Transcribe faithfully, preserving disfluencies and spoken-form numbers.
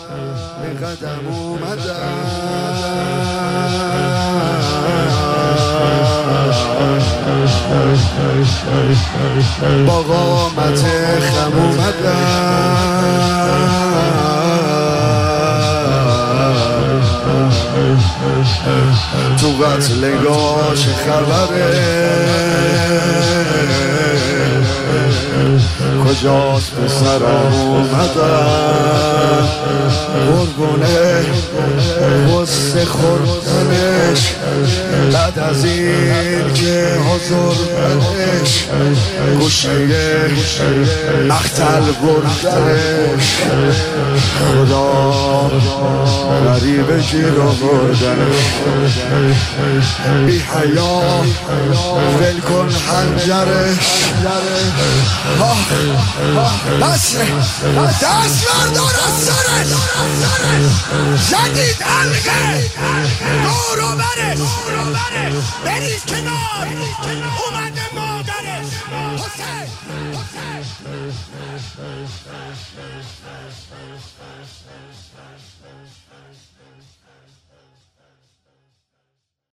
به قدم اومدم با قامت خم اومدم تو قتلگاه چه خبره کجاست پسرم اومدم قربونه غصه خوردنش بعد از این که حضور بدش گوشه مقتل بردنش خدا غریب گیر آوردنش بی حیا ول کن حنجرش بس دست بردار از سرش جدید حلقه دورو برش بریز کنار اومده مادرش حسین حسین